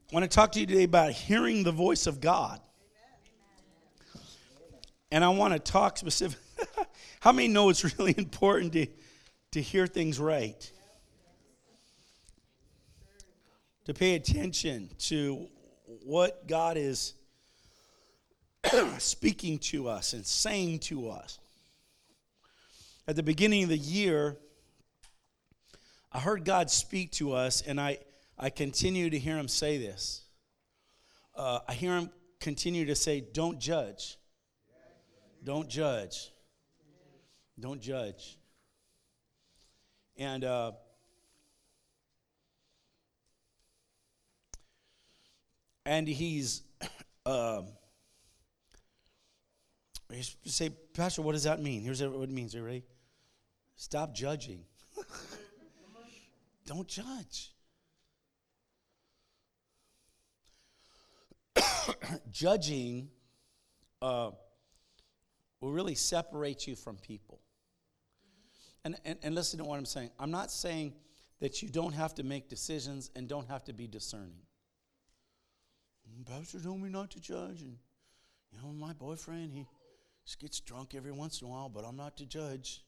I want to talk to you today about hearing the voice of God. And I want to talk specifically. How many know it's really important to hear things right? To pay attention to what God is speaking to us and saying to us. At the beginning of the year, I heard God speak to us, and I continue to hear him say this. I hear him continue to say, don't judge. Don't judge. Don't judge. And he's you say, Pastor, what does that mean? Here's what it means. Are you ready? Stop judging. Don't judge. Judging will really separate you from people. And listen to what I'm saying. I'm not saying that you don't have to make decisions and don't have to be discerning. Pastor told me not to judge. And, my boyfriend, he just gets drunk every once in a while, but I'm not to judge.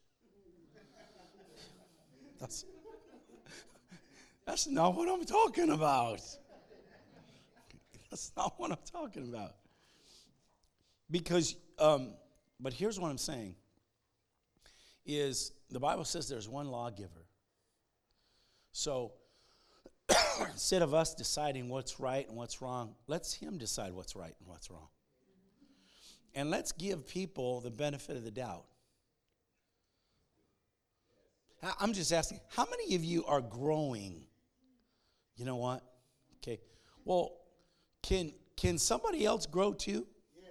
That's not what I'm talking about. That's not what I'm talking about. Because, but here's what I'm saying, is the Bible says there's one lawgiver. So, instead of us deciding what's right and what's wrong, let's him decide what's right and what's wrong. And let's give people the benefit of the doubt. I'm just asking, how many of you are growing? You know what? Okay. Well, can somebody else grow too?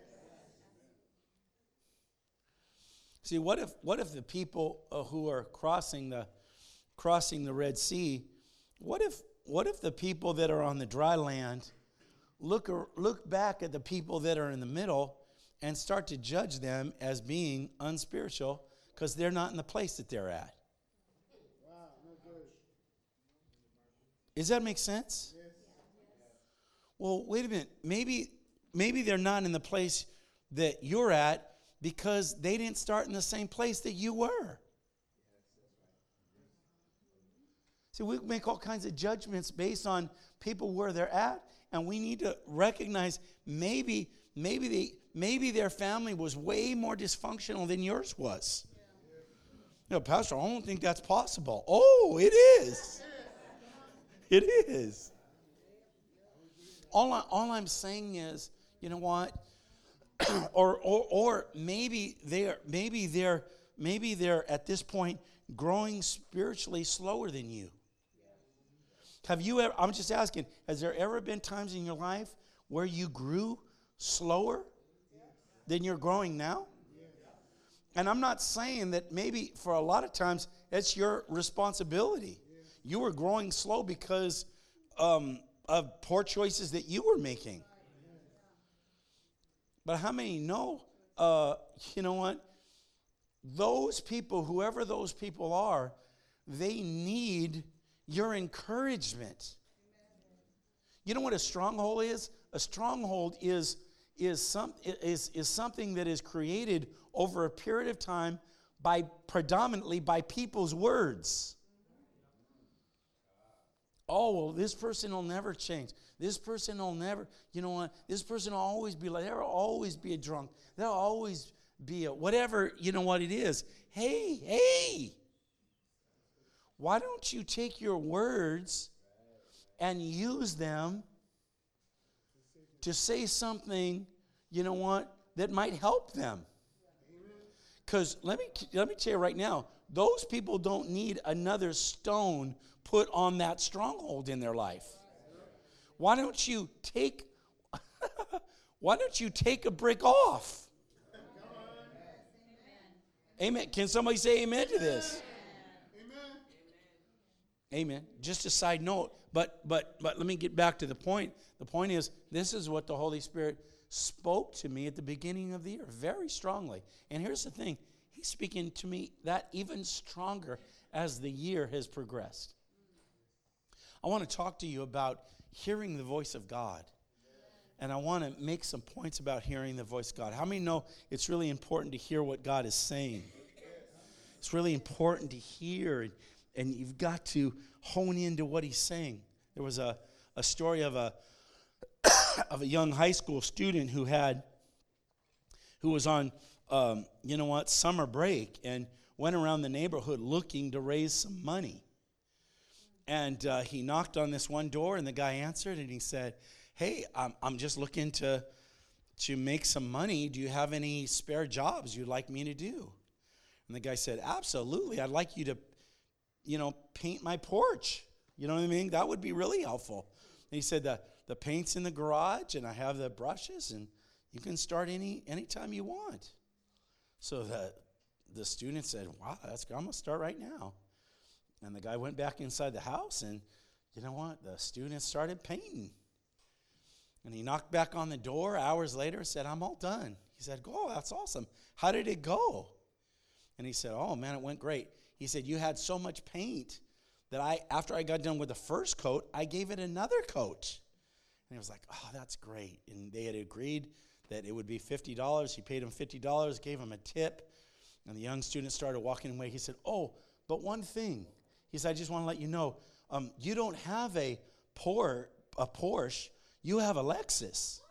See, what if the people who are crossing the Red Sea, what if the people that are on the dry land look back at the people that are in the middle and start to judge them as being unspiritual because they're not in the place that they're at? Does that make sense? Well, wait a minute. Maybe they're not in the place that you're at because they didn't start in the same place that you were. See, we make all kinds of judgments based on people where they're at, and we need to recognize maybe their family was way more dysfunctional than yours was. Pastor, I don't think that's possible. Oh, it is. It is. All I'm saying is, you know what? or maybe they're at this point growing spiritually slower than you. Have you ever? I'm just asking. Has there ever been times in your life where you grew slower than you're growing now? And I'm not saying that maybe for a lot of times it's your responsibility. You were growing slow because of poor choices that you were making. But how many know, you know what? Those people, whoever those people are, they need your encouragement. You know what a stronghold is? A stronghold is something that is created over a period of time predominantly by people's words. Oh, well, this person will never change. This person will never, you know what? This person will always be like, there will always be a drunk. There'll always be a whatever, you know what it is. Hey. Why don't you take your words and use them to say something, you know what, that might help them? Because let me tell you right now, those people don't need another stone put on that stronghold in their life. Why don't you take a brick off? Amen. Can somebody say amen to this? Amen. Just a side note, but let me get back to the point. The point is, this is what the Holy Spirit spoke to me at the beginning of the year very strongly. And here's the thing. He's speaking to me that even stronger as the year has progressed. I want to talk to you about hearing the voice of God. And I want to make some points about hearing the voice of God. How many know it's really important to hear what God is saying? It's really important to hear, and you've got to hone into what he's saying. There was a story of a young high school student who was on summer break and went around the neighborhood looking to raise some money. And he knocked on this one door, and the guy answered, and he said, "Hey, I'm just looking to make some money. Do you have any spare jobs you'd like me to do?" And the guy said, "Absolutely. I'd like you to, paint my porch. You know what I mean? That would be really helpful." And he said, the paint's in the garage, and I have the brushes, and you can start anytime you want." So the student said, "Wow, that's good. I'm going to start right now." And the guy went back inside the house, and you know what? The student started painting. And he knocked back on the door hours later and said, "I'm all done." He said, "Oh, that's awesome. How did it go?" And he said, "Oh, man, it went great." He said, "You had so much paint that after I got done with the first coat, I gave it another coat." And he was like, "Oh, that's great." And they had agreed that it would be $50. He paid him $50, gave him a tip. And the young student started walking away. He said, "Oh, but one thing." He said, "I just want to let you know, you don't have a Porsche, you have a Lexus."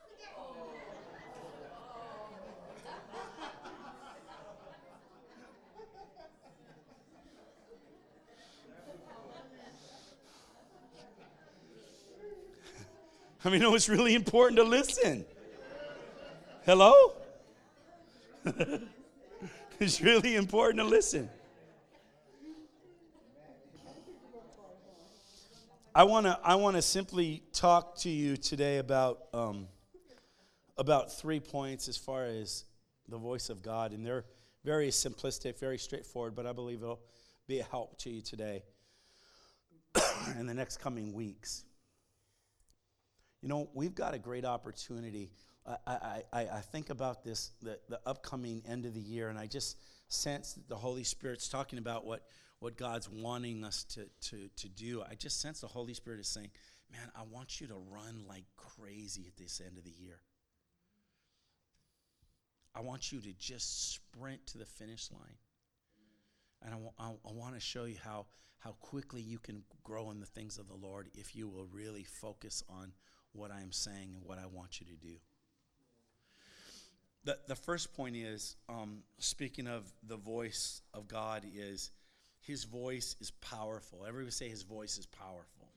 I mean, it's really important to listen. Hello? It's really important to listen. I want to simply talk to you today about 3 points as far as the voice of God, and they're very simplistic, very straightforward, but I believe it'll be a help to you today in the next coming weeks. We've got a great opportunity. I think about this, the upcoming end of the year, and I just sense that the Holy Spirit's talking about what God's wanting us to do. I just sense the Holy Spirit is saying, "Man, I want you to run like crazy at this end of the year. I want you to just sprint to the finish line. And I want to show you how quickly you can grow in the things of the Lord if you will really focus on what I am saying and what I want you to do." The first point is, speaking of the voice of God, is his voice is powerful. Everybody say his voice is powerful.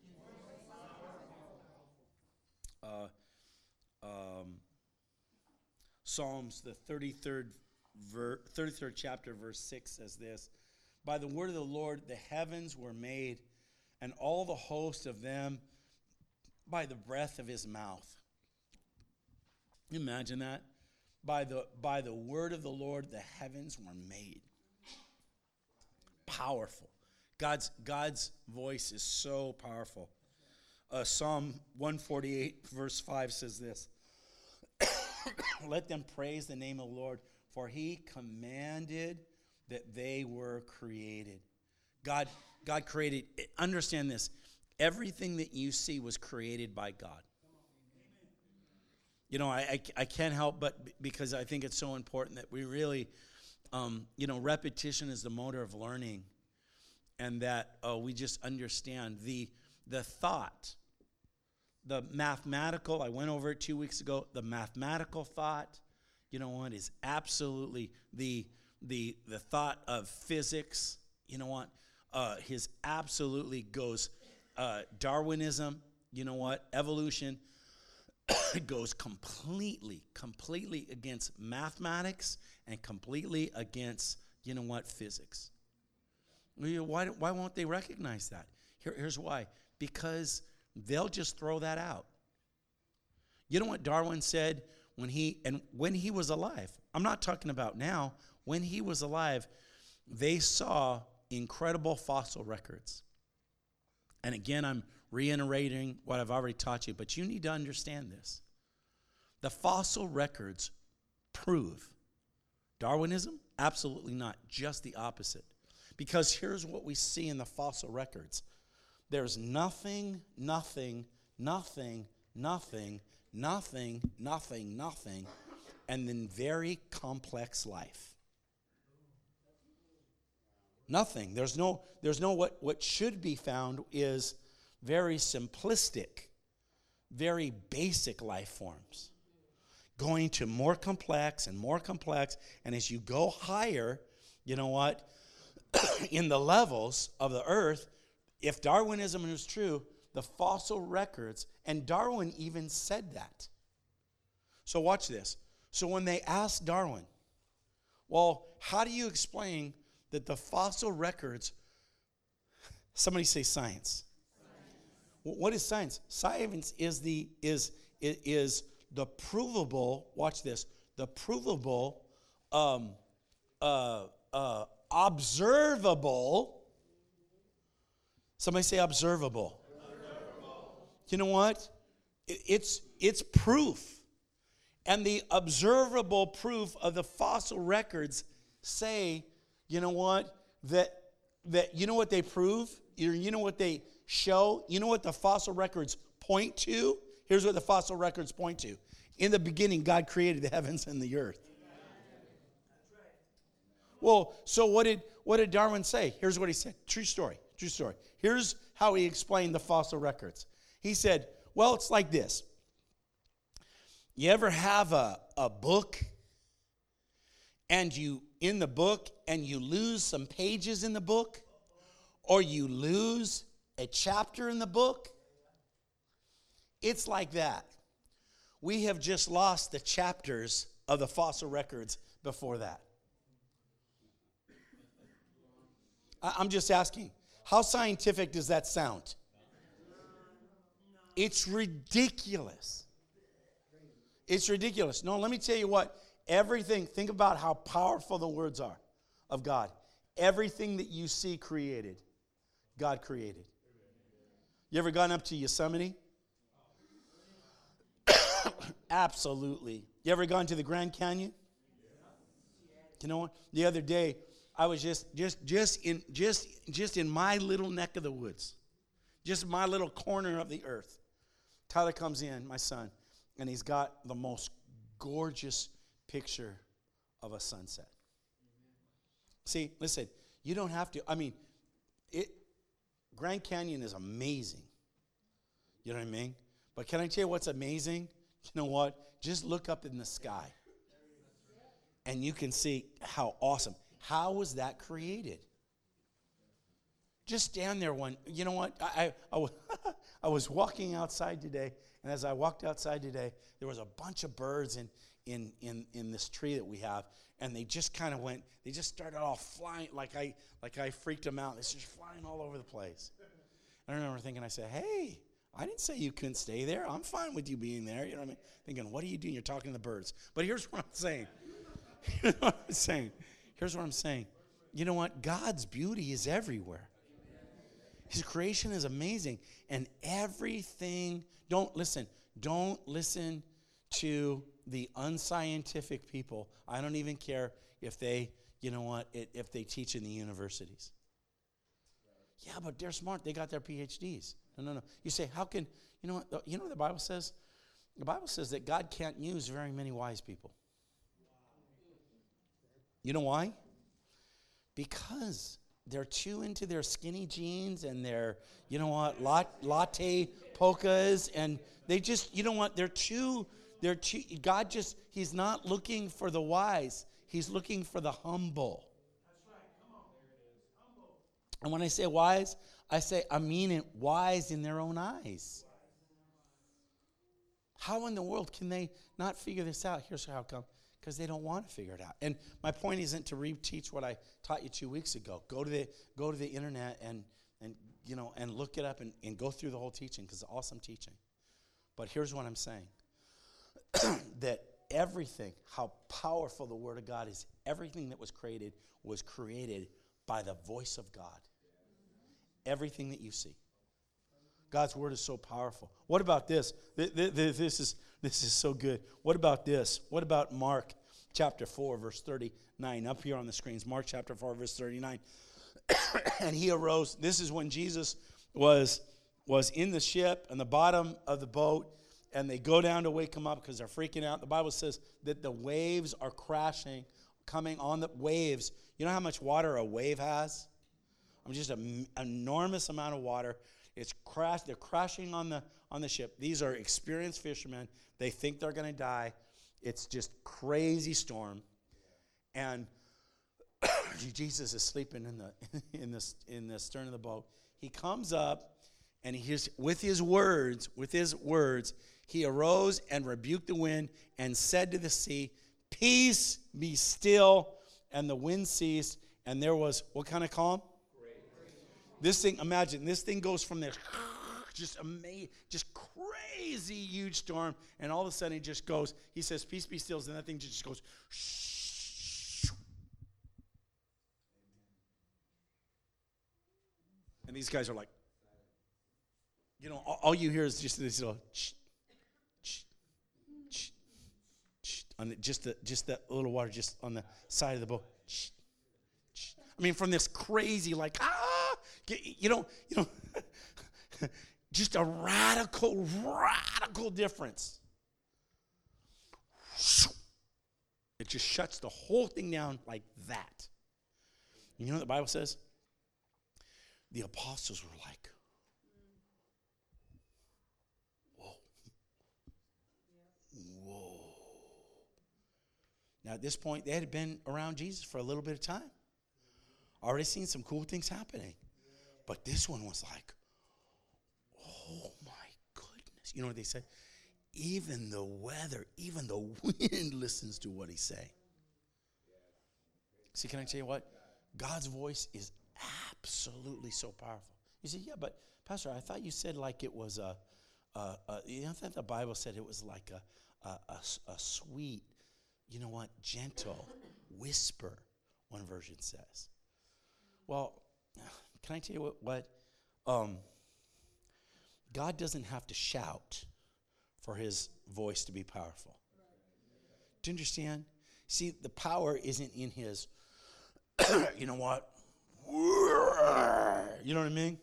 Psalms, the 33rd chapter, verse 6 says this: "By the word of the Lord the heavens were made, and all the host of them by the breath of his mouth." Imagine that. By the word of the Lord the heavens were made. Powerful. God's voice is so powerful. Psalm 148 verse 5 says this: "Let them praise the name of the Lord, for he commanded that they were created." God created, understand this, everything that you see was created by God. I can't help but, because I think it's so important that we really, repetition is the motor of learning, and that we just understand the thought, the mathematical, I went over it 2 weeks ago, the mathematical thought, is absolutely the thought of physics, his absolutely goes, Darwinism, evolution, it goes completely against mathematics and completely against, physics. Why won't they recognize that? Here's why. Because they'll just throw that out. You know what Darwin said when he was alive? I'm not talking about now. When he was alive, they saw incredible fossil records. And again, I'm reiterating what I've already taught you, but you need to understand this. The fossil records prove Darwinism? Absolutely not. Just the opposite. Because here's what we see in the fossil records. There's nothing nothing, nothing, nothing, nothing, nothing, and then very complex life. Nothing. There's no what should be found is very simplistic, very basic life forms. Going to more complex, and as you go higher, you know what? In the levels of the earth, if Darwinism is true, the fossil records, and Darwin even said that. So watch this. So when they asked Darwin, well, how do you explain that the fossil records, somebody say science. What is science? Science is the provable, watch this, the provable, observable, somebody say observable. You know what? It's proof. And the observable proof of the fossil records say, you know what? That you know what they prove? You know what they show? You know what the fossil records point to? Here's what the fossil records point to. In the beginning, God created the heavens and the earth. Well, so what did Darwin say? Here's what he said. True story. Here's how he explained the fossil records. He said, well, it's like this. You ever have a book and you lose some pages in the book, or you lose a chapter in the book? It's like that. We have just lost the chapters of the fossil records before that. I'm just asking, how scientific does that sound? It's ridiculous. It's ridiculous. No, let me tell you what. Everything, think about how powerful the words are of God. Everything that you see created, God created. You ever gone up to Yosemite? Absolutely. You ever gone to the Grand Canyon? You know what? The other day, I was just in my little neck of the woods, just my little corner of the earth. Tyler comes in, my son, and he's got the most gorgeous picture of a sunset. See, listen, you don't have to. I mean, Grand Canyon is amazing. You know what I mean? But can I tell you what's amazing? You know what? Just look up in the sky, and you can see how awesome. How was that created? Just stand there you know what? I was walking outside today, and as I walked outside today, there was a bunch of birds in this tree that we have, and they just kind of they just started all flying, like I freaked them out. They're just flying all over the place. I remember thinking, I said, hey, I didn't say you couldn't stay there. I'm fine with you being there. You know what I mean? Thinking, what are you doing? You're talking to the birds. But here's what I'm saying. Here's what I'm saying. You know what? God's beauty is everywhere. His creation is amazing. And everything, don't listen to the unscientific people. I don't even care if they, you know what, if they teach in the universities. Yeah, but they're smart. They got their PhDs. No. You say, how can, you know what the Bible says? The Bible says that God can't use very many wise people. You know why? Because they're too into their skinny jeans and their, you know what, latte polkas, and they just, you know what, they're too, God just, he's not looking for the wise. He's looking for the humble. That's right. Come on. There it is. Humble. And when I say wise, I mean it wise in their own eyes. How in the world can they not figure this out? Here's how come. Because they don't want to figure it out. And my point isn't to reteach what I taught you 2 weeks ago. Go to the internet and look it up and go through the whole teaching, because it's awesome teaching. But here's what I'm saying. That everything, how powerful the Word of God is, everything that was created by the voice of God. Everything that you see. God's Word is so powerful. What about this? This is so good. What about this? What about Mark chapter 4, verse 39? Up here on the screens, Mark chapter 4, verse 39. And he arose. This is when Jesus was was in the ship and the bottom of the boat, and they go down to wake him up because they're freaking out. The Bible says that the waves are crashing, coming on the waves. You know how much water a wave has? I mean, just an enormous amount of water. They're crashing on the ship. These are experienced fishermen. They think they're going to die. It's just crazy storm, and Jesus is sleeping in the stern of the boat. He comes up, and with his words, he arose and rebuked the wind and said to the sea, "Peace, be still." And the wind ceased, and there was what kind of calm? This thing, imagine, this thing goes from this just crazy huge storm, and all of a sudden it just goes, he says, "Peace, be still," and that thing just goes, and these guys are like, all you hear is just this little on just that little water just on the side of the boat. I mean, from this crazy just a radical difference. It just shuts the whole thing down like that. You know what the Bible says? The apostles were like, whoa. Now, at this point, they had been around Jesus for a little bit of time. Already seen some cool things happening. But this one was like, oh my goodness. You know what they said? Even the weather, even the wind listens to what he's saying. See, can I tell you what? God's voice is absolutely so powerful. You say, yeah, but Pastor, I thought you said like it was I thought the Bible said it was like a sweet, gentle whisper, one version says. Well, can I tell you what? God doesn't have to shout for his voice to be powerful. Do you understand? See, the power isn't in his, you know what? You know what I mean?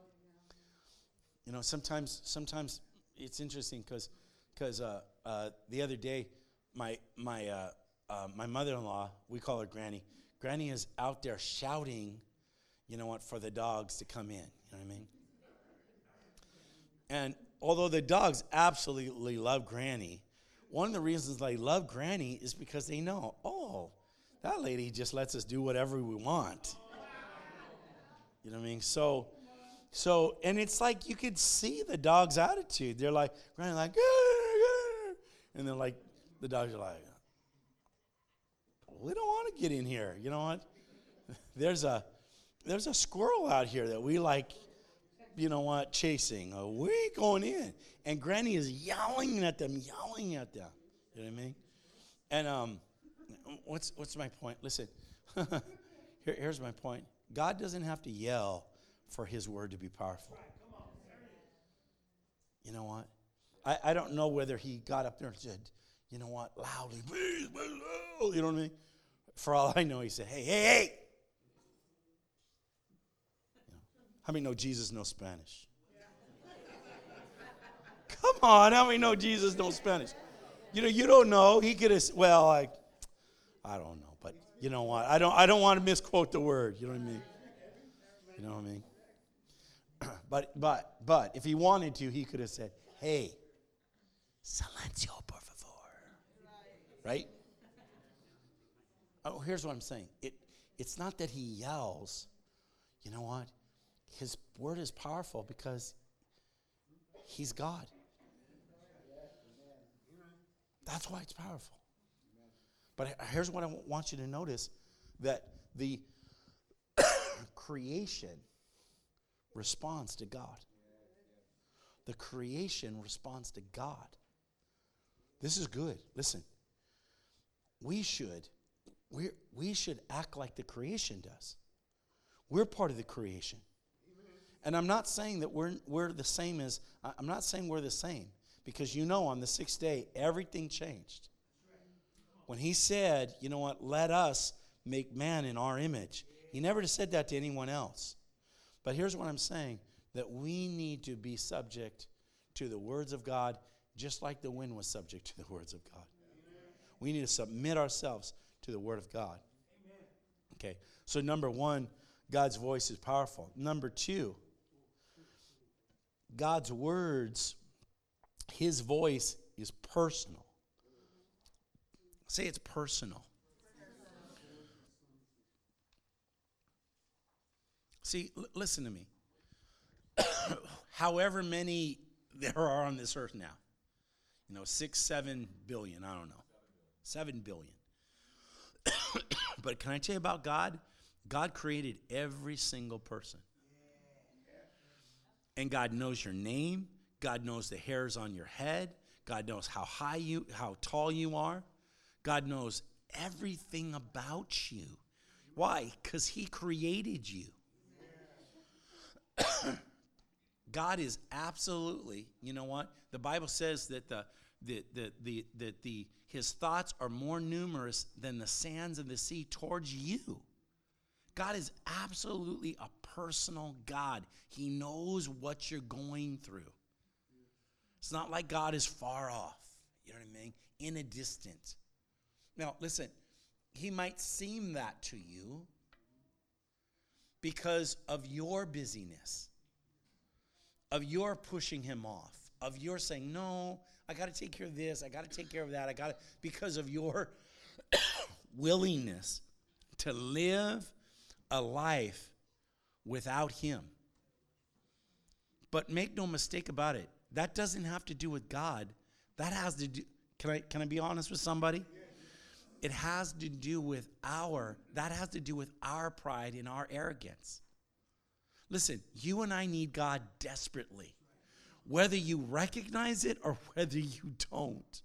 Sometimes it's interesting because the other day, my mother-in-law, we call her Granny. Granny is out there shouting, for the dogs to come in. You know what I mean? And although the dogs absolutely love Granny, one of the reasons they love Granny is because they know, that lady just lets us do whatever we want. You know what I mean? So, and it's like you could see the dog's attitude. They're like, Granny, like, and then like the dogs are like, we don't want to get in here. You know what? There's a squirrel out here that we like, chasing. We ain't going in. And Granny is yelling at them. You know what I mean? And what's my point? Listen, here's my point. God doesn't have to yell for his word to be powerful. You know what? I don't know whether he got up there and said, you know what, loudly, you know what I mean? For all I know, he said, hey. How many know Jesus knows Spanish? Come on, how many know Jesus knows Spanish? You don't know. He could have, I don't know, but you know what? I don't want to misquote the word. You know what I mean? You know what I mean? But if he wanted to, he could have said, hey, silencio, por favor. Right? Oh, here's what I'm saying. It's not that he yells. You know what? His word is powerful because he's God. That's why it's powerful. But here's what I want you to notice, that the creation responds to God. The creation responds to God. This is good. Listen, we should act like the creation does. We're part of the creation. And I'm not saying that we're the same as, I'm not saying we're the same. Because on the sixth day, everything changed. When he said, you know what, let us make man in our image. He never said that to anyone else. But here's what I'm saying, that we need to be subject to the words of God, just like the wind was subject to the words of God. We need to submit ourselves to the word of God. Okay, so number one, God's voice is powerful. Number two, God's words, his voice is personal. Say it's personal. See, listen to me. However many there are on this earth now, 6, 7 billion, I don't know, 7 billion. But can I tell you about God? God created every single person. And God knows your name. God knows the hairs on your head. God knows how tall you are. God knows everything about you. Why? Because he created you. God is absolutely, you know what? The Bible says that his thoughts are more numerous than the sands of the sea towards you. God is absolutely a personal God. He knows what you're going through. It's not like God is far off, you know what I mean? In a distance. Now, listen, he might seem that to you because of your busyness, of your pushing him off, of your saying, no, I got to take care of this, I got to take care of that, because of your willingness to live a life without him. But make no mistake about it, that doesn't have to do with God. That has to do, can I be honest with somebody? It has to do with our pride and our arrogance. Listen, you and I need God desperately, whether you recognize it or whether you don't.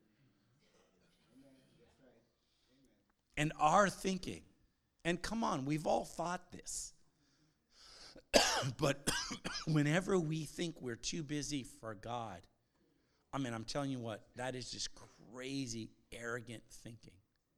And our thinking, and come on, we've all thought this, but whenever we think we're too busy for God, I'm telling you what, that is just crazy, arrogant thinking.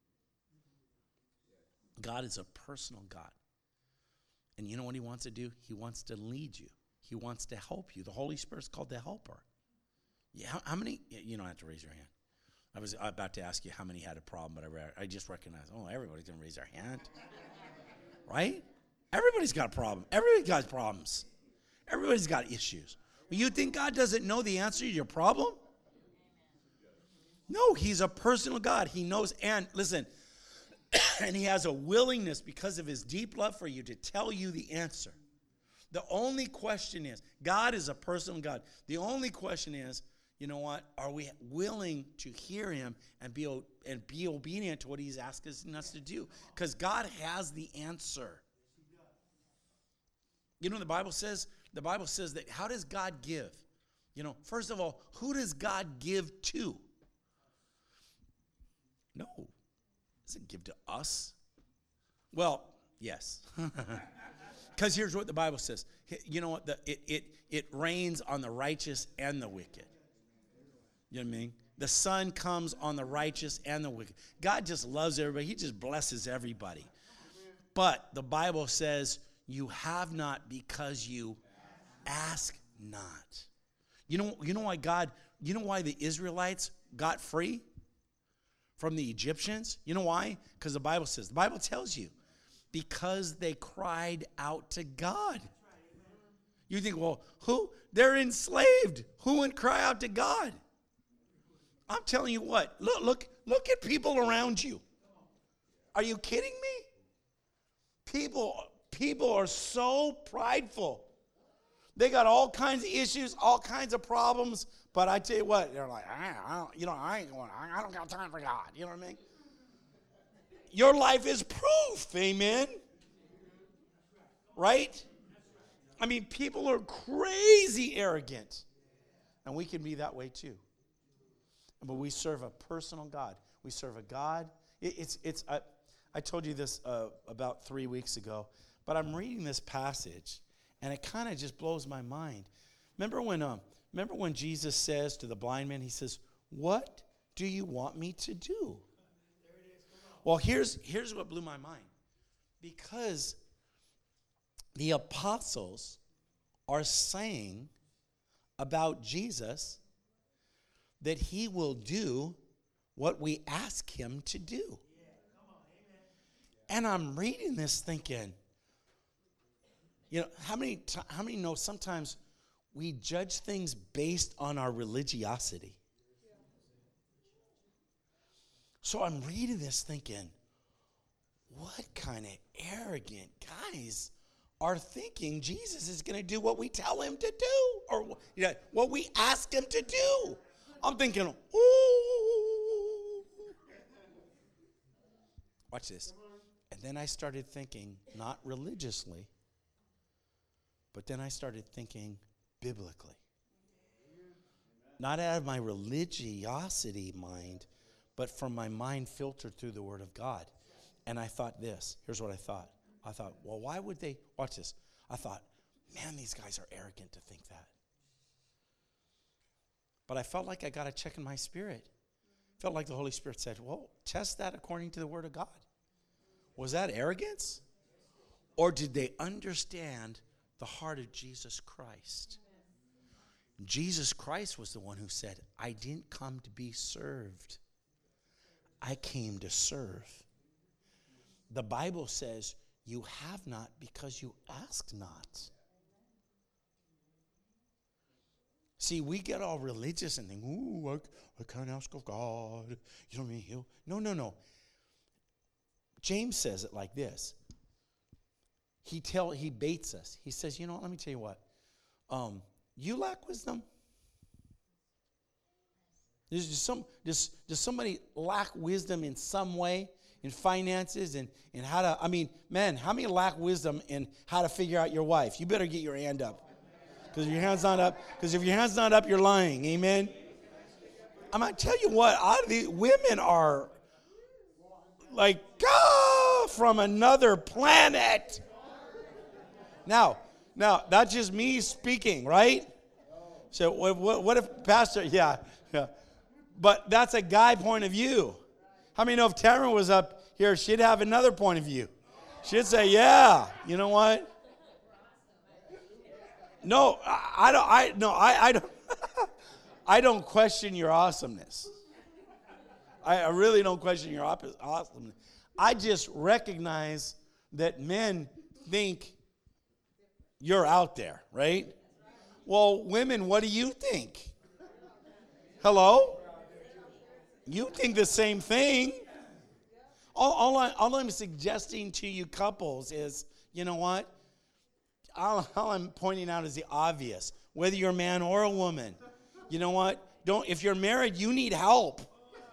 God is a personal God. And you know what he wants to do? He wants to lead you. He wants to help you. The Holy Spirit's called the helper. Yeah, how many? You don't have to raise your hand. I was about to ask you how many had a problem, but I just recognized, everybody's going to raise their hand. Right? Everybody's got a problem. Everybody's got problems. Everybody's got issues. Well, you think God doesn't know the answer to your problem? No, he's a personal God. He knows, and listen, and he has a willingness because of his deep love for you to tell you the answer. The only question is, God is a personal God. The only question is, you know what? Are we willing to hear him and be obedient to what he's asking us to do? Because God has the answer. You know, the Bible says that how does God give? First of all, who does God give to? No. He doesn't give to us. Well, yes. Because here's what the Bible says. You know what? It rains on the righteous and the wicked. You know what I mean? The sun comes on the righteous and the wicked. God just loves everybody. He just blesses everybody. But the Bible says you have not because you ask not. You know why the Israelites got free from the Egyptians? You know why? Because the Bible tells you, because they cried out to God. You think, well, who? They're enslaved. Who would cry out to God? I'm telling you what, look at people around you. Are you kidding me? People are so prideful. They got all kinds of issues, all kinds of problems, but I tell you what, they're like, I don't got time for God. You know what I mean? Your life is proof, amen? Right? People are crazy arrogant, and we can be that way too. But we serve a personal God. We serve a God. I told you this about 3 weeks ago, but I'm reading this passage, and it kind of just blows my mind. Remember when Jesus says to the blind man, he says, "What do you want me to do?" Well, here's what blew my mind. Because the apostles are saying about Jesus that he will do what we ask him to do. And I'm reading this thinking, how many know sometimes we judge things based on our religiosity? So I'm reading this thinking, what kind of arrogant guys are thinking Jesus is going to do what we tell him to do, or what we ask him to do? I'm thinking, ooh. Watch this. And then I started thinking, not religiously, but then I started thinking biblically. Not out of my religiosity mind, but from my mind filtered through the Word of God. And I thought this. Here's what I thought. I thought, well, why would they? Watch this. I thought, man, these guys are arrogant to think that. But I felt like I got a check in my spirit. Felt like the Holy Spirit said, well, test that according to the Word of God. Was that arrogance? Or did they understand the heart of Jesus Christ? Jesus Christ was the one who said, I didn't come to be served. I came to serve. The Bible says, you have not because you ask not. See, we get all religious and think, ooh, I can't ask of God. You know what I mean? No. James says it like this. He baits us. He says, you know what, let me tell you what. You lack wisdom. Does somebody lack wisdom in some way? In finances and how to, how many lack wisdom in how to figure out your wife? You better get your hand up. Because if your hand's not up, you're lying. Amen? I'm going to tell you what, women are like, from another planet. Now, that's just me speaking, right? So what if Pastor, yeah. But that's a guy point of view. How many know if Taryn was up here, she'd have another point of view? She'd say, yeah, you know what? No, I don't I don't question your awesomeness. I really don't question your awesomeness. I just recognize that men think you're out there, right? Well, women, what do you think? Hello? You think the same thing. All I'm suggesting to you couples is, you know what? All I'm pointing out is the obvious. Whether you're a man or a woman, you know what? If you're married, you need help.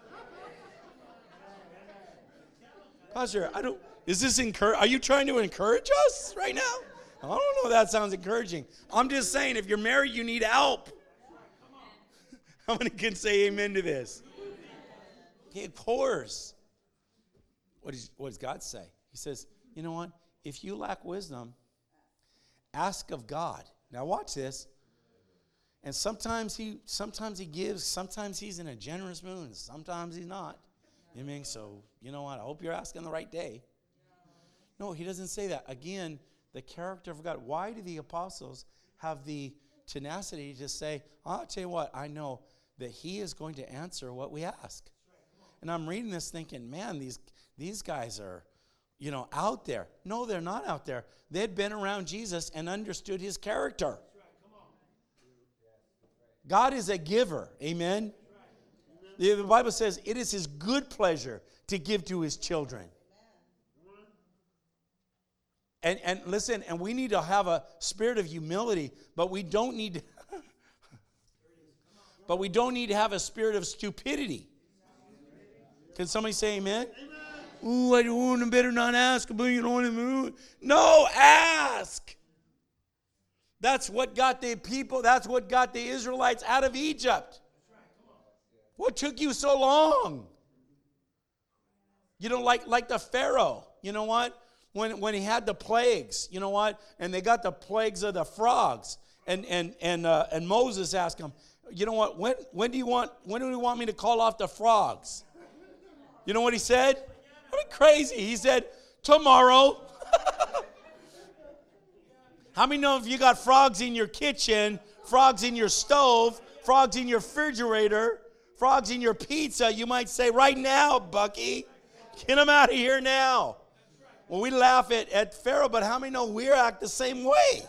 Pastor, are you trying to encourage us right now? I don't know if that sounds encouraging. I'm just saying, if you're married, you need help. How many can say amen to this? Yeah, of course. What does God say? He says, you know what? If you lack wisdom, ask of God. Now watch this. And sometimes he gives, sometimes he's in a generous mood, sometimes he's not. You know what I mean? So, you know what? I hope you're asking the right day. No, he doesn't say that. Again, the character of God. Why do the apostles have the tenacity to say, I'll tell you what, I know that he is going to answer what we ask. And I'm reading this thinking, man, these guys are, out there. No, they're not out there. They'd been around Jesus and understood his character. God is a giver. Amen? The Bible says it is his good pleasure to give to his children. And listen, and we need to have a spirit of humility, but we don't need to have a spirit of stupidity. Can somebody say amen? Ooh, I don't better not ask, but you don't want to move. No, ask. That's what got the Israelites out of Egypt. What took you so long? Like the Pharaoh, you know what? When he had the plagues, you know what? And they got the plagues of the frogs. And Moses asked him, you know what? When do you want me to call off the frogs? You know what he said? I mean, crazy. He said, tomorrow. How many know if you got frogs in your kitchen, frogs in your stove, frogs in your refrigerator, frogs in your pizza, you might say, right now, Bucky, get them out of here now. Well, we laugh at Pharaoh, but how many know we act the same way?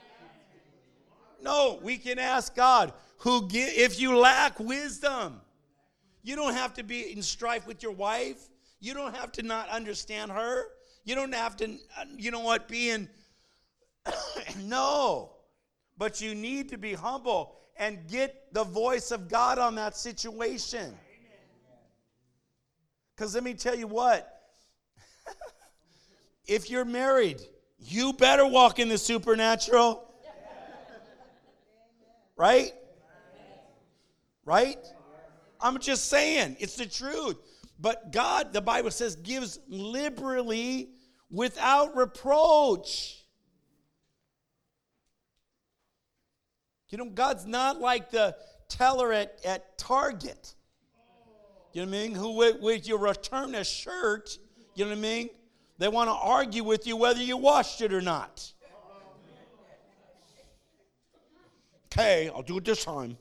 No, we can ask God, if you lack wisdom, you don't have to be in strife with your wife. You don't have to not understand her. You don't have to, be in, no. But you need to be humble and get the voice of God on that situation. Because let me tell you what, if you're married, you better walk in the supernatural. Right? Right? I'm just saying, it's the truth. But God, the Bible says, gives liberally without reproach. God's not like the teller at Target. You know what I mean? Who, with you return a shirt, you know what I mean? They want to argue with you whether you washed it or not. Okay, I'll do it this time.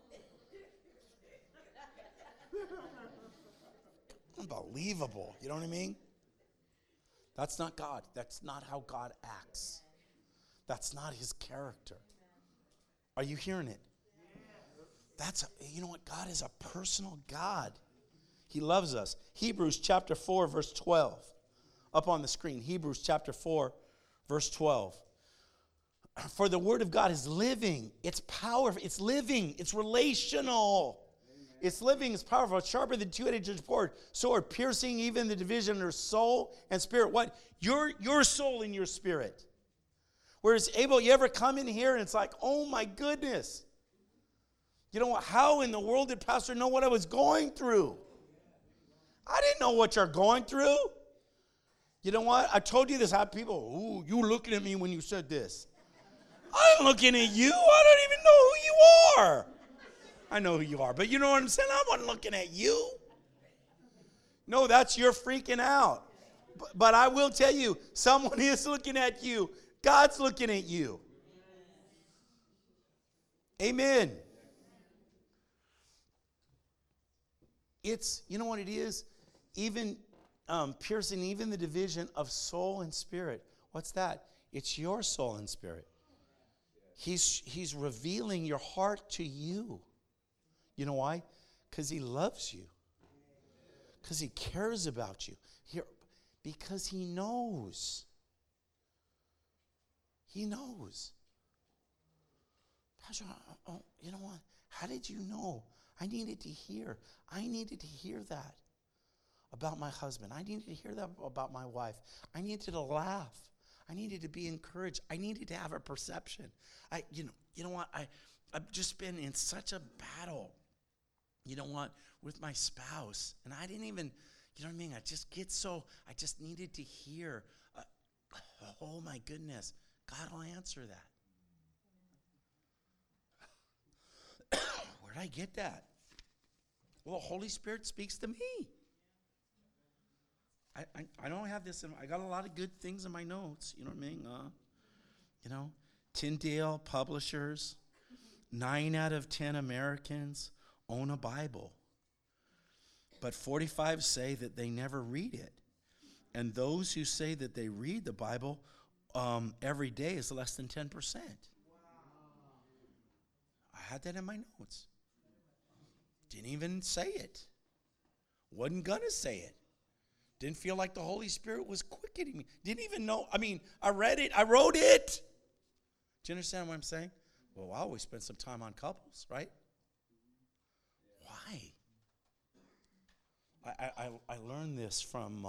Unbelievable. You know what I mean? That's not God. That's not how God acts. That's not his character. Are you hearing it? You know what? God is a personal God. He loves us. Hebrews chapter 4, verse 12. Up on the screen. Hebrews chapter 4, verse 12. For the word of God is living. It's powerful. It's living. It's relational. It's living. It's powerful. It's sharper than two-edged sword, piercing even the division of soul and spirit. What? Your soul and your spirit. Whereas Abel, you ever come in here and it's like, oh my goodness. You know what? How in the world did Pastor know what I was going through? I didn't know what you're going through. You know what? I told you this. How people, ooh, you were looking at me when you said this. I'm looking at you. I don't even know who you are. I know who you are, but you know what I'm saying? I wasn't looking at you. No, that's your freaking out. But I will tell you, someone is looking at you. God's looking at you. Amen. It's, you know what it is? Even piercing even the division of soul and spirit. What's that? It's your soul and spirit. He's revealing your heart to you. You know why? Because he loves you. Because he cares about you. Because he knows. He knows. Pastor, you know what? How did you know? I needed to hear that about my husband. I needed to hear that about my wife. I needed to laugh. I needed to be encouraged. I needed to have a perception. You know what? I've just been in such a battle, you know what, with my spouse. And I didn't even, you know what I mean? I just needed to hear, oh my goodness, God will answer that. Where did I get that? Well, the Holy Spirit speaks to me. I don't have this. I got a lot of good things in my notes. You know what I mean? Tyndale Publishers, 9 out of 10 Americans own a Bible. But 45 say that they never read it. And those who say that they read the Bible every day is less than 10%. I had that in my notes. Didn't even say it. Wasn't going to say it. Didn't feel like the Holy Spirit was quickening me. Didn't even know. I mean, I read it. I wrote it. Do you understand what I'm saying? Well, I always spend some time on couples, right? Why? I learned this from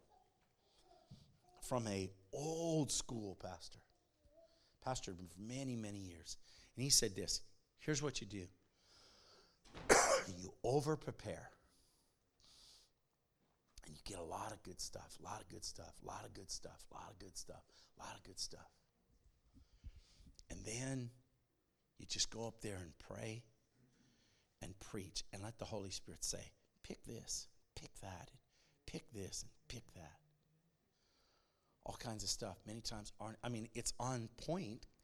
a old school pastor. Pastored for many, many years. And he said this. Here's what you do. You over-prepare. And you get a lot of good stuff, a lot of good stuff, a lot of good stuff, a lot of good stuff, a lot of good stuff. And then you just go up there and pray and preach and let the Holy Spirit say, pick this, pick that, pick this, and pick that. All kinds of stuff. Many times it's on point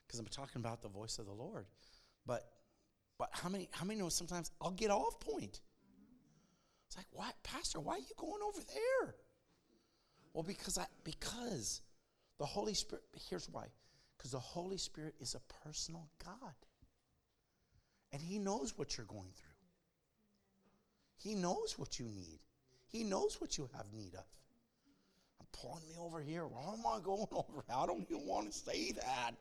because I'm talking about the voice of the Lord. But how many know sometimes I'll get off point? It's like, what, Pastor, why are you going over there? Well, because the Holy Spirit, here's why. Because the Holy Spirit is a personal God. And he knows what you're going through. He knows what you need. He knows what you have need of. I'm pulling me over here. Why am I going over? I don't even want to say that.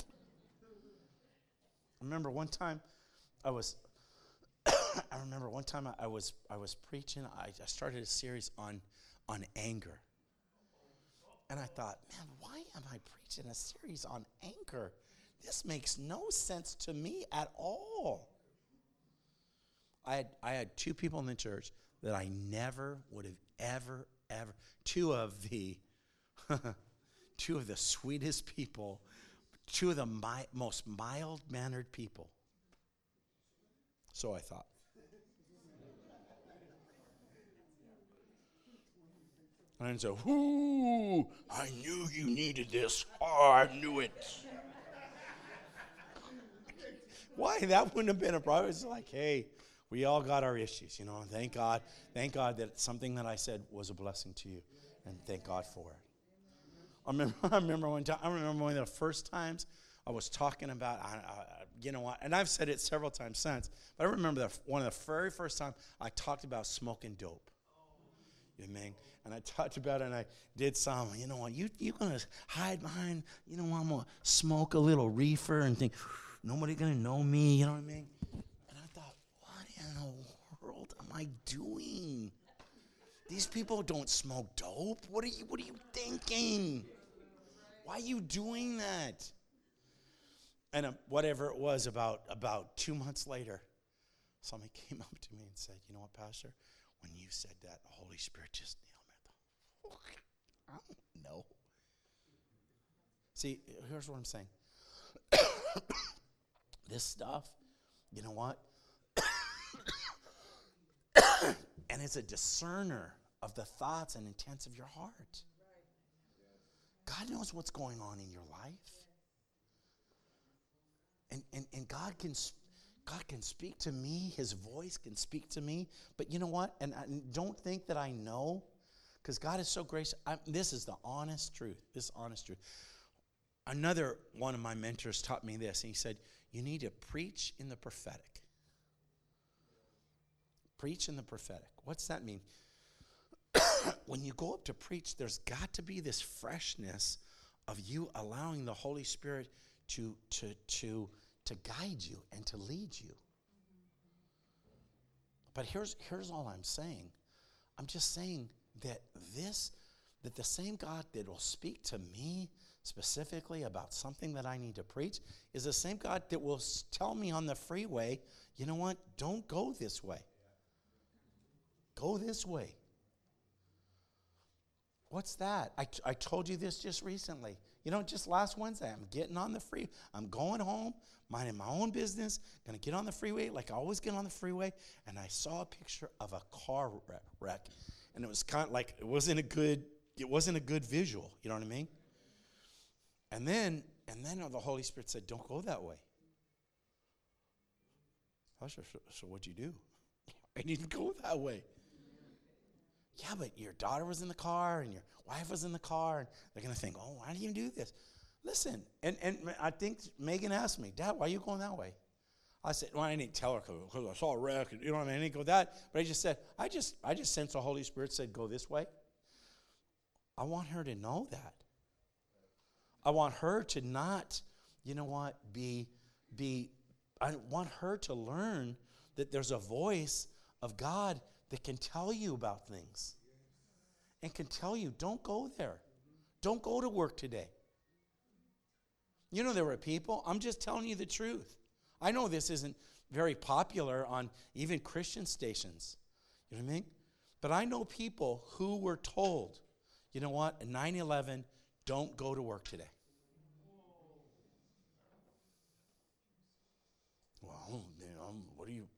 I remember one time I was preaching. I started a series on anger. And I thought, man, why am I preaching a series on anger? This makes no sense to me at all. I had two people in the church that I never would have ever, two of the sweetest people, two of the most mild-mannered people. So I thought. And so, whoo, I knew you needed this. Oh, I knew it. Why? That wouldn't have been a problem. It's like, hey, we all got our issues, and thank God that something that I said was a blessing to you, and thank God for it. I remember one of the first times I was talking about, and I've said it several times since, but I remember one of the very first time I talked about smoking dope. You know what I mean? And I talked about it, and I did some, you're going to hide behind, I'm going to smoke a little reefer and think, nobody going to know me, you know what I mean? And I thought, what in the world am I doing? These people don't smoke dope. What are you thinking? Why are you doing that? And whatever it was, about 2 months later, somebody came up to me and said, you know what, Pastor? When you said that, the Holy Spirit just nailed me. I don't know. See, here's what I'm saying. This stuff, you know what? And it's a discerner of the thoughts and intents of your heart. God knows what's going on in your life. And God can speak to me. His voice can speak to me. But you know what? And don't think that I know, because God is so gracious. This is the honest truth. This honest truth. Another one of my mentors taught me this. And he said, you need to preach in the prophetic. Preach in the prophetic. What's that mean? When you go up to preach, there's got to be this freshness of you allowing the Holy Spirit to guide you and to lead you. But here's all I'm saying. I'm just saying that the same God that will speak to me specifically about something that I need to preach is the same God that will tell me on the freeway, you know what? Don't go this way. Go this way. What's that? I told you this just recently. Just last Wednesday, I'm getting on the freeway. I'm going home, minding my own business, going to get on the freeway like I always get on the freeway, and I saw a picture of a car wreck, and it was kind of like it wasn't a good visual, you know what I mean? And then the Holy Spirit said, don't go that way. So what'd you do? I didn't go that way. Yeah, but your daughter was in the car and your wife was in the car, and they're going to think, oh, why do you do this? Listen, and I think Megan asked me, Dad, why are you going that way? I said, well, I didn't tell her because I saw a wreck, and, you know what I mean? I didn't go that, but I just said, I just sensed the Holy Spirit said, go this way. I want her to know that. I want her to not, I want her to learn that there's a voice of God that can tell you about things and can tell you, don't go there. Don't go to work today. There were people, I'm just telling you the truth. I know this isn't very popular on even Christian stations. You know what I mean? But I know people who were told, you know what, at 9/11, don't go to work today. Well, what are you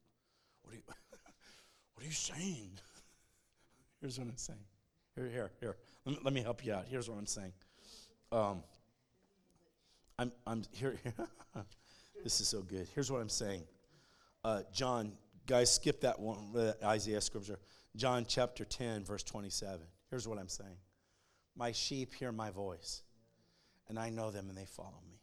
saying? Here's what I'm saying. Here. Let me help you out. Here's what I'm saying. I'm here. This is so good. Here's what I'm saying. John, guys, skip that one, Isaiah scripture. John chapter 10, verse 27. Here's what I'm saying. My sheep hear my voice, and I know them, and they follow me.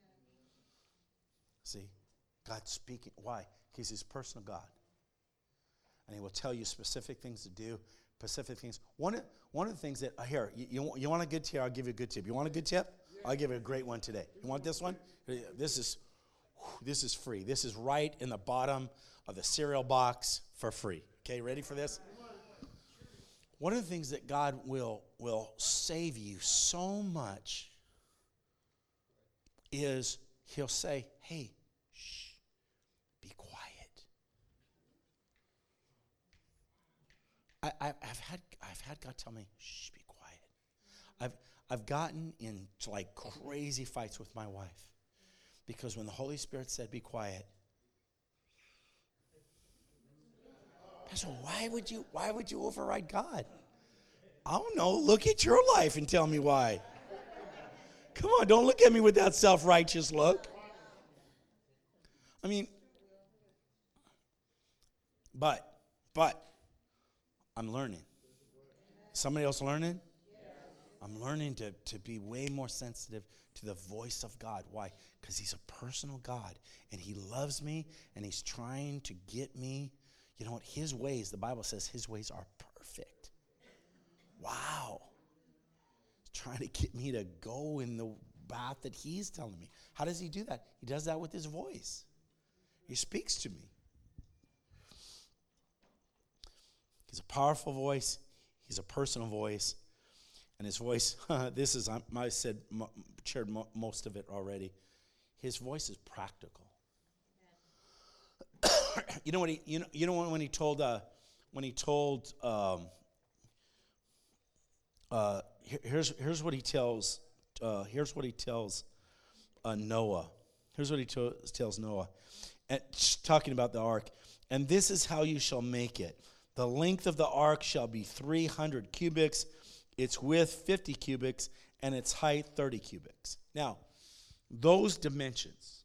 See, God's speaking. Why? He's his personal God. And he will tell you specific things to do, specific things. One of the things that, here, you want a good tip? I'll give you a good tip. You want a good tip? I'll give you a great one today. You want this one? This is free. This is right in the bottom of the cereal box for free. Okay, ready for this? One of the things that God will save you so much is he'll say, hey, shh, be quiet. I've had God tell me, shh, be quiet. I've gotten into like crazy fights with my wife because when the Holy Spirit said, be quiet, Pastor, why would you override God? I don't know. Look at your life and tell me why. Come on, don't look at me with that self-righteous look. I mean, but I'm learning. Somebody else learning? I'm learning to be way more sensitive to the voice of God. Why? Because he's a personal God, and he loves me, and he's trying to get me. You know what? His ways, the Bible says his ways are perfect. Wow. He's trying to get me to go in the path that he's telling me. How does he do that? He does that with his voice. He speaks to me. He's a powerful voice. He's a personal voice. And his voice, this is, I said, shared most of it already. His voice is practical. You know what when he told here's what he tells Noah. Here's what he tells Noah, and talking about the ark. And this is how you shall make it. The length of the ark shall be 300 cubits, its width 50 cubits, and its height 30 cubits. Now, those dimensions,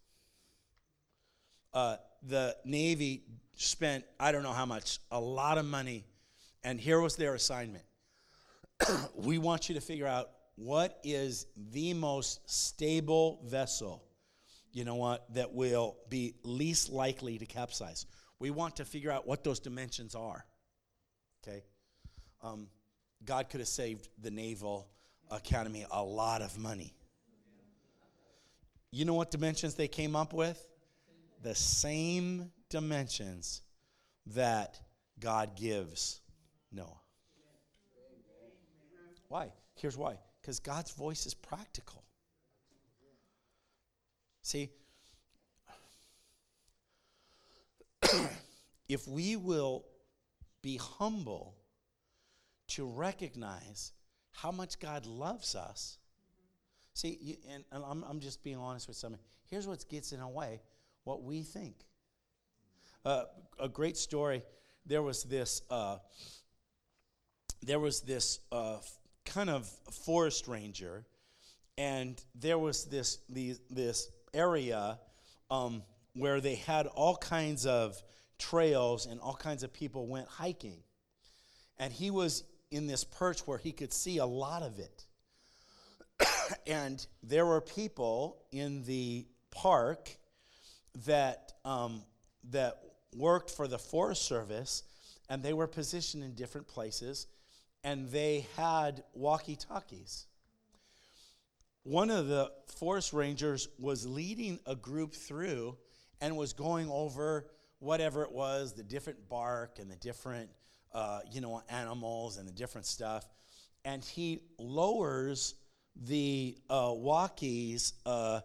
the Navy spent, I don't know how much, a lot of money, and here was their assignment. We want you to figure out what is the most stable vessel, you know what, that will be least likely to capsize. We want to figure out what those dimensions are, okay? God could have saved the Naval Academy a lot of money. You know what dimensions they came up with? The same dimensions that God gives Noah. Why? Here's why. Because God's voice is practical. See, if we will be humble to recognize how much God loves us. See, and I'm just being honest with somebody. Here's what gets in our way, what we think. A great story. There was this kind of forest ranger, and there was this area where they had all kinds of trails and all kinds of people went hiking. And he was in this perch where he could see a lot of it. And there were people in the park that worked for the Forest Service, and they were positioned in different places, and they had walkie-talkies. One of the forest rangers was leading a group through and was going over whatever it was, the different bark and the different animals and the different stuff. And he lowers the walkie's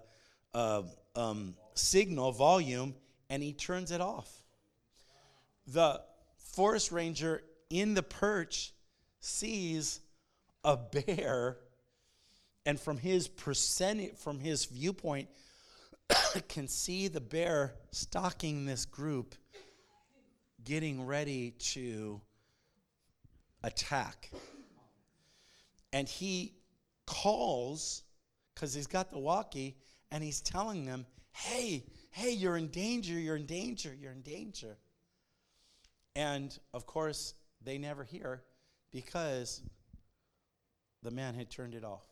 signal volume, and he turns it off. The forest ranger in the perch sees a bear, and from his viewpoint, can see the bear stalking this group, getting ready to attack. And he calls, because he's got the walkie, And he's telling them, hey, you're in danger, you're in danger, you're in danger. And, of course, they never hear because the man had turned it off.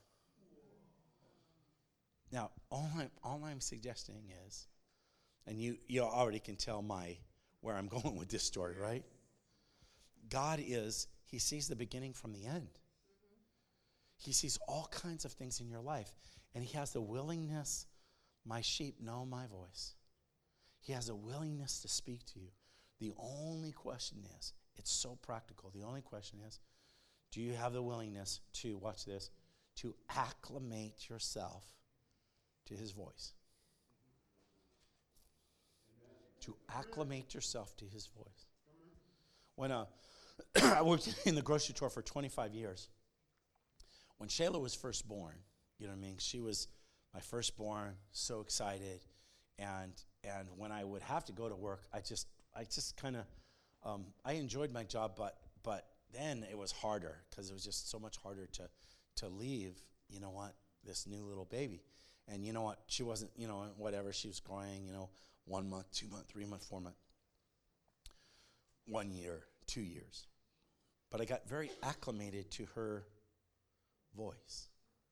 Now, all I'm suggesting is, and you already can tell where I'm going with this story, right? God he sees the beginning from the end. He sees all kinds of things in your life. And he has the willingness, my sheep know my voice. He has a willingness to speak to you. The only question is, it's so practical. The only question is, do you have the willingness to, watch this, to acclimate yourself to his voice? To acclimate yourself to his voice. When I worked in the grocery store for 25 years, when Shayla was first born, you know what I mean? She was my firstborn, so excited. And when I would have to go to work, I just kind of, I enjoyed my job, but then it was harder because it was just so much harder to leave, you know what, this new little baby. And you know what, she wasn't, you know, whatever, she was crying, you know, 1 month, 2 month, 3 month, 4 month, 1 year, 2 years. But I got very acclimated to her voice.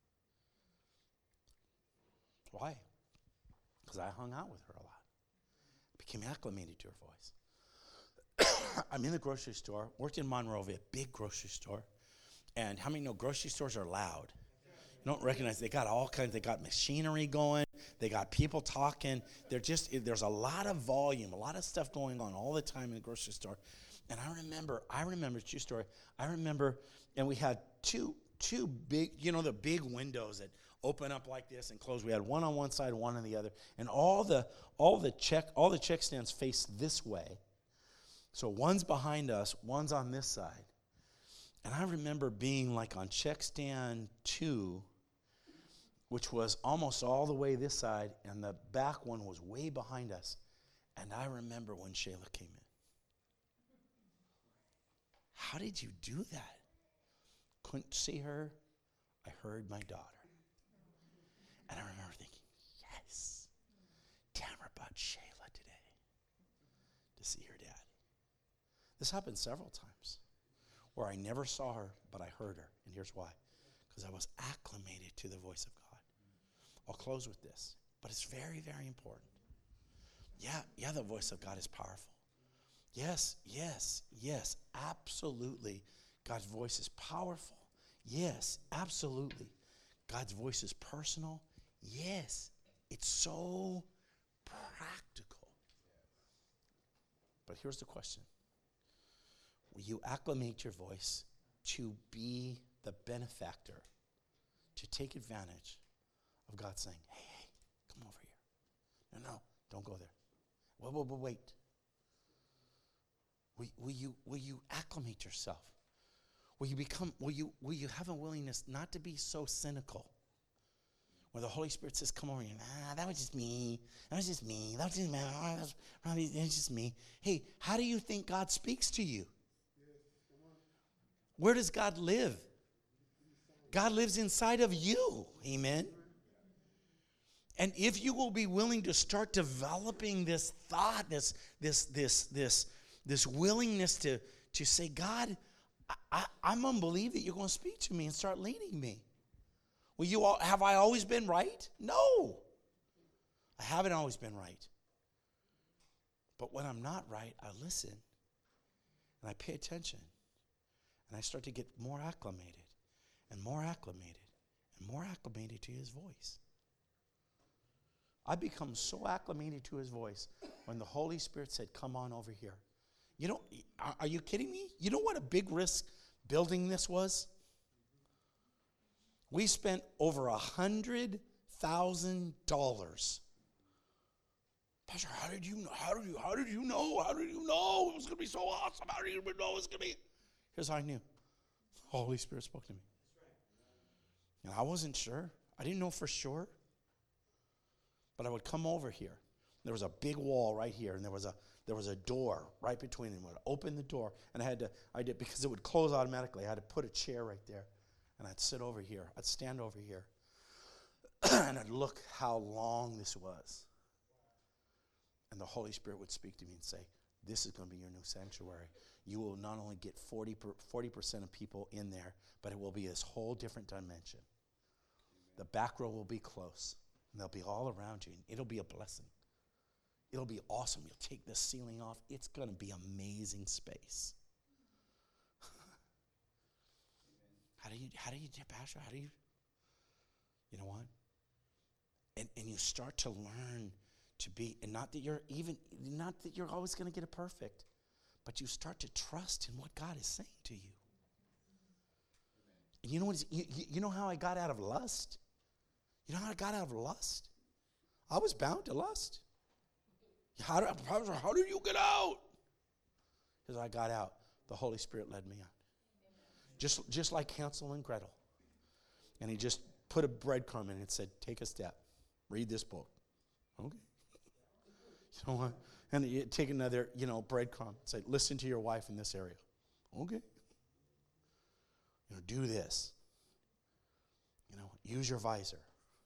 Why? Because I hung out with her a lot. Became acclimated to her voice. I'm in the grocery store, worked in Monrovia, big grocery store. And how many know grocery stores are loud? You don't recognize, they got all kinds, they got machinery going, they got people talking. There's a lot of volume, a lot of stuff going on all the time in the grocery store. And I remember, true story, and we had two big, you know, the big windows that open up like this and close. We had one on one side, one on the other. And all the check stands face this way. So one's behind us, one's on this side. And I remember being like on check stand 2, which was almost all the way this side, and the back one was way behind us. And I remember when Shayla came in. How did you do that? Couldn't see her. I heard my daughter. And I remember thinking, yes, Tamara brought Shayla today to see her daddy. This happened several times where I never saw her, but I heard her. And here's why. Because I was acclimated to the voice of God. I'll close with this, but it's very, very important. Yeah, the voice of God is powerful. Yes, absolutely. God's voice is powerful. Yes, absolutely. God's voice is personal. Yes, it's so practical. But here's the question. Will you acclimate your voice to be the benefactor, to take advantage of God saying, hey, come over here. No, don't go there. Wait. Will you acclimate yourself? Will you have a willingness not to be so cynical? Where the Holy Spirit says, come over here. That was just me. That was just me. That was just me. Hey, how do you think God speaks to you? Where does God live? God lives inside of you. Amen. And if you will be willing to start developing this thought, this willingness to say, God, I'm going to believe that you're going to speak to me and start leading me. Have I always been right? No. I haven't always been right. But when I'm not right, I listen and I pay attention and I start to get more acclimated and more acclimated and more acclimated to his voice. I become so acclimated to his voice when the Holy Spirit said, come on over here. You know, are you kidding me? You know what a big risk building this was? We spent over $100,000. Pastor, how did you know? How did you know? How did you know it was going to be so awesome? How did you know it was going to be? Here's how I knew. The Holy Spirit spoke to me. And I wasn't sure. I didn't know for sure. But I would come over here. There was a big wall right here, and there was a door right between them. I would open the door, and I did because it would close automatically. I had to put a chair right there, and I'd sit over here. I'd stand over here. And I'd look how long this was. And the Holy Spirit would speak to me and say, this is going to be your new sanctuary. You will not only get 40% of people in there, but it will be this whole different dimension. The back row will be close, and they'll be all around you. And it'll be a blessing. It'll be awesome. You'll take the ceiling off. It's going to be amazing space. How do you, Pastor, you know what? And you start to learn to be, and not that you're always going to get it perfect, but you start to trust in what God is saying to you. And you know what? You know how I got out of lust? You know how I got out of lust? I was bound to lust. How did you get out? Because I got out. The Holy Spirit led me out. Just like Hansel and Gretel. And he just put a breadcrumb in it and said, take a step. Read this book. Okay. You know what? And you take another, breadcrumb and say, listen to your wife in this area. Okay. Do this. Use your visor.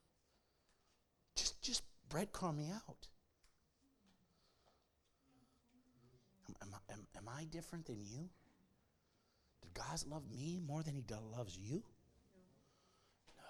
Just breadcrumb me out. Am I different than you? Did God love me more than he loves you? No.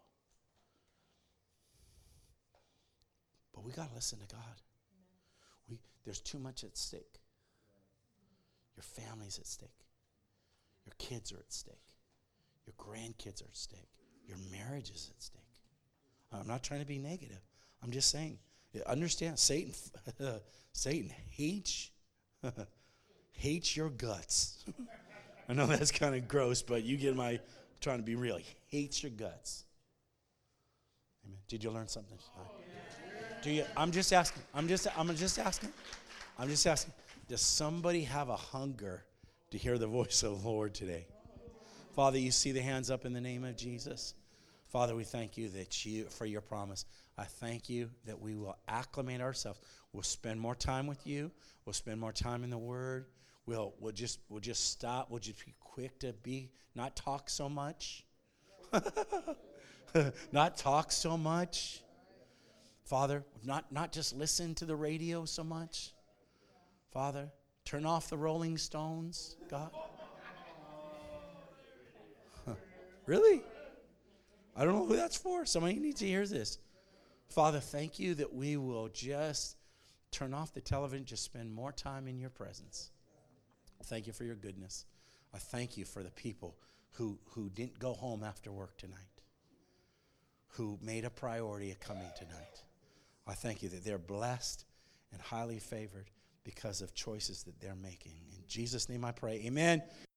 But we got to listen to God. There's too much at stake. Your family's at stake. Your kids are at stake. Your grandkids are at stake. Your marriage is at stake. I'm not trying to be negative. I'm just saying, understand, Satan hates your guts. I know that's kind of gross, but you get my, trying to be real. He hates your guts. Amen. Did you learn something? Do you? I'm just asking. Does somebody have a hunger to hear the voice of the Lord today? Father, you see the hands up in the name of Jesus. Father, we thank you for your promise. I thank you that we will acclimate ourselves. We'll spend more time with you. We'll spend more time in the Word. We'll just stop. We'll just be quick to not talk so much. Not talk so much. Father, not just listen to the radio so much. Father, turn off the Rolling Stones, God. Really? I don't know who that's for. Somebody needs to hear this. Father, thank you that we will just turn off the television, just spend more time in your presence. Thank you for your goodness. I thank you for the people who didn't go home after work tonight, who made a priority of coming tonight. I thank you that they're blessed and highly favored because of choices that they're making. In Jesus' name I pray, amen.